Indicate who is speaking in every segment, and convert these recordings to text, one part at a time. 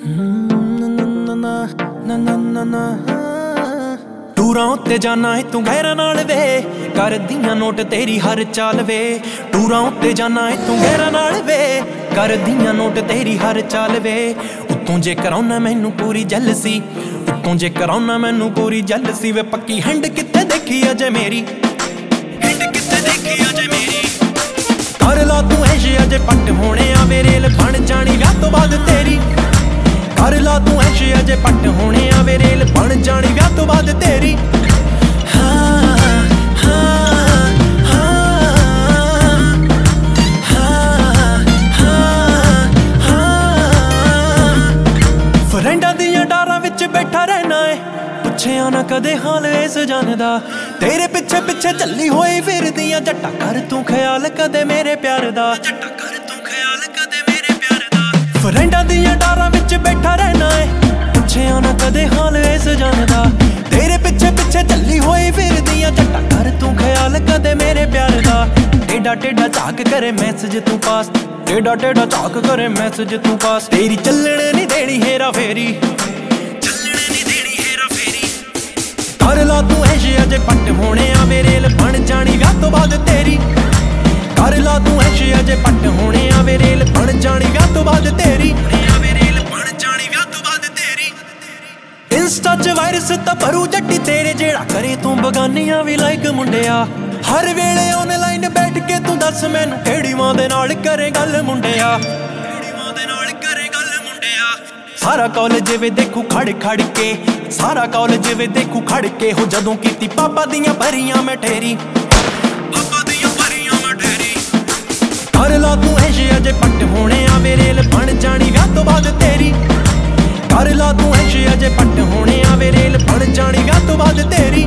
Speaker 1: ਟੂਰਾਂ ਉੱਤੇ ਜਾਣਾ ਏ ਤੂੰ ਗਹਿਰਾਂ ਨਾਲ ਵੇ, ਕਰਦੀਆਂ ਨੋਟ ਤੇਰੀ ਹਰ ਚਾਲ ਵੇ। ਟੂਰਾਂ ਉੱਤੇ ਜਾਣਾ ਏ ਤੂੰ ਗਹਿਰਾਂ ਨਾਲ ਵੇ, ਕਰਦੀਆਂ ਨੋਟ ਤੇਰੀ ਹਰ ਚਾਲ ਵੇ। ਉੱਤੋਂ ਜੇ ਕਰਾਉਣਾ ਮੈਨੂੰ ਪੂਰੀ ਜੈਲਸੀ, ਉੱਤੋਂ ਜੇ ਕਰਾਉਣਾ ਮੈਨੂੰ ਪੂਰੀ ਜੈਲਸੀ ਵੇ। ਪੱਕੀ ਹੈਂਡ ਕਿੱਥੇ ਦੇਖੀ ਅਜੇ ਮੇਰੀ, ਹੈਂਡ ਕਿੱਥੇ ਦੇਖੀ ਅਜੇ ਮੇਰੀ। ਕਰ ਲਾ ਤੂੰ ਐਸ਼ ਅਜੇ ਪੱਟ ਹੋਣੇ ਆ ਵੇ, ਰੇਲ ਬਣ ਜਾਣੀ ਵਿਆਹ ਤੋਂ ਬਾਅਦ ਤੇਰੀ। ਕਰ ਲਾ ਤੂੰ ਐਸ਼ ਅਜੇ ਪੱਟ ਹੋਣੇ ਆ ਵੇ, ਰੇਲ ਬਣ ਜਾਣੀ ਵਿਆਹ ਤੋਂ ਬਾਅਦ ਤੇਰੀ। ਫਰੈਂਡਾਂ ਦੀਆਂ ਡਾਰਾਂ ਵਿੱਚ ਬੈਠਾ ਰਹਿਣਾ ਏ, ਪੁੱਛਿਆ ਨਾ ਕਦੇ ਹਾਲ ਇਸ ਜਨ ਦਾ। ਤੇਰੇ ਪਿੱਛੇ ਪਿੱਛੇ ਚੱਲੀ ਹੋਈ ਫਿਰਦੀਆਂ ਜੱਟਾ, ਕਰ ਤੂੰ ਖਿਆਲ ਕਦੇ ਮੇਰੇ ਪਿਆਰ ਦਾ। ਜੱਟਾ ਕਰ ਤੂੰ ਖਿਆਲ ਕਦੇ ਮੇਰੇ ਪਿਆਰ ਦਾ। ਫਰੈਂਡਾਂ ਦੀਆਂ ਡਾਰਾਂ ਵਿੱਚ ਬੈਠਾ ਰਹਿਣਾ ਏ, ਪੁੱਛਿਆ ਨਾ ਕਦੇ ਹਾਲ ਇਸ ਜਨ ਦਾ। ਤੇਰੇ ਪਿੱਛੇ ਪਿੱਛੇ ਚੱਲੀ ਹੋਈ ਫਿਰਦੀਆਂ ਜੱਟਾ, ਕਰ ਤੂੰ ਖਿਆਲ ਕਦੇ ਮੇਰੇ ਪਿਆਰ ਦਾ। ਟੇਡਾ ਟੇਡਾ ਝਾਕ ਕਰੇ ਮੈਸੇਜ ਤੂੰ ਪਾਸ, ਟੇਡਾ ਟੇਡਾ ਝਾਕ ਕਰੇ ਮੈਸੇਜ ਤੂੰ ਪਾਸ। ਤੇਰੀ ਚੱਲਣ ਨਹੀਂ ਦੇਣੀ ਹੇਰਾ ਫੇਰੀ, ਚੱਲਣ ਨਹੀਂ ਦੇਣੀ ਹੇਰਾ ਫੇਰੀ। ਕਰ ਲਾ ਤੂੰ ਐਸ਼ ਅਜੇ ਪੱਟ ਹੋਣੇ ਆ ਵੇ, ਰੇਲ ਬਣ ਜਾਣੀ ਵਿਆਹ ਤੋਂ ਬਾਅਦ ਤੇਰੀ। ਕਰ ਲਾ ਤੂੰ ਐਸ਼ ਅਜੇ ਪੱਟ ਹੋਣੇ ਆ ਵੇ, ਰੇਲ ਬਣ ਜਾਣੀ ਵਿਆਹ ਤੋਂ ਬਾਅਦ ਤੇਰੀ। ਇੰਸਟਾ 'ਚ ਵਾਇਰਸ ਤਾਂ ਭਰੂ ਜੱਟੀ ਤੇਰੇ, ਜਿਹੜਾ ਕਰੇ ਤੂੰ ਬਗਾਨੀਆਂ ਵੀ ਲਾਈਕ ਮੁੰਡਿਆ। ਹਰ ਵੇਲੇ ਆਨਲਾਈਨ ਬੈਠ ਕੇ ਤੂੰ ਦੱਸ ਮੈਨੂੰ, ਕਿਹੜੀ ਮਾਂ ਦੇ ਨਾਲ ਕਰੇ ਗੱਲ ਮੁੰਡਿਆ, ਕਿਹੜੀ ਮਾਂ ਦੇ ਨਾਲ ਕਰੇ ਗੱਲ ਮੁੰਡਿਆ। ਸਾਰਾ ਕਾਲਜ ਵੇ ਦੇਖੂ ਖੜ ਖੜ ਕੇ, ਸਾਰਾ ਕਾਲਜ ਵੇ ਦੇਖੂ ਖੜ ਕੇ। ਹੋ ਜਦੋਂ ਕੀਤੀ ਪਾਪਾ ਦੀਆਂ ਭਰੀਆਂ ਮੈਂ ਠੇਰੀ, ਪਾਪਾ ਦੀਆਂ ਭਰੀਆਂ ਮੈਂ ਠੇਰੀ। ਕਰ ਲਾ ਤੂੰ ਐਸ਼ ਅਜੇ ਪੱਟ ਹੋਣੇ ਆ ਵੇ, ਰੇਲ ਬਣ ਜਾਣੀ ਵਿਆਹ ਤੋਂ ਬਾਅਦ ਤੇਰੀ। ਕਰ ਲਾ ਤੂੰ ਐਸ਼ ਅਜੇ ਪੱਟ ਹੋਣੇ ਆ ਵੇ, ਰੇਲ ਬਣ ਜਾਣੀ ਵਿਆਹ ਤੋਂ ਬਾਅਦ ਤੇਰੀ।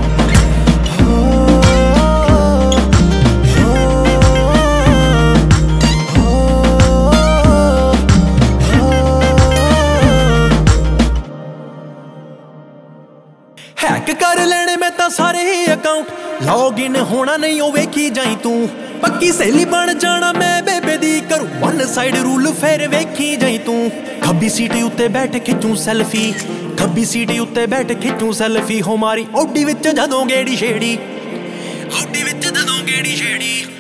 Speaker 1: ਹੈਕ ਕਰ ਲੈਣੇ ਮੈਂ ਤਾਂ ਸਾਰੇ ਹੀ ਅਕਾਊਂਟ, ਲੌਗਇਨ ਹੋਣਾ ਨਹੀਂ ਉਹ ਵੇਖੀ ਜਾਈ ਤੂੰ। ਪੱਕੀ ਸਹੇਲੀ ਬਣ ਜਾਣਾ ਮੈਂ ਬੇਬੇ ਦੀ, ਕਰੂ ਵਨ ਸਾਈਡ ਰੂਲ ਫੇਰ ਵੇਖੀ ਜਾਈ ਤੂੰ। ਖੱਬੀ ਸੀਟ ਉੱਤੇ ਬੈਠ ਖਿੱਚੂ ਸੈਲਫੀ, ਖੱਬੀ ਸੀਟ ਉੱਤੇ ਬੈਠ ਖਿੱਚੂ ਸੈਲਫੀ। ਹੋ ਮਾਰੀ ਔਡੀ ਵਿੱਚ ਜਦੋਂ ਗੇੜੀ ਛੇੜੀ, ਔਡੀ ਵਿੱਚ ਜਦੋਂ ਗੇੜੀ ਛੇੜੀ।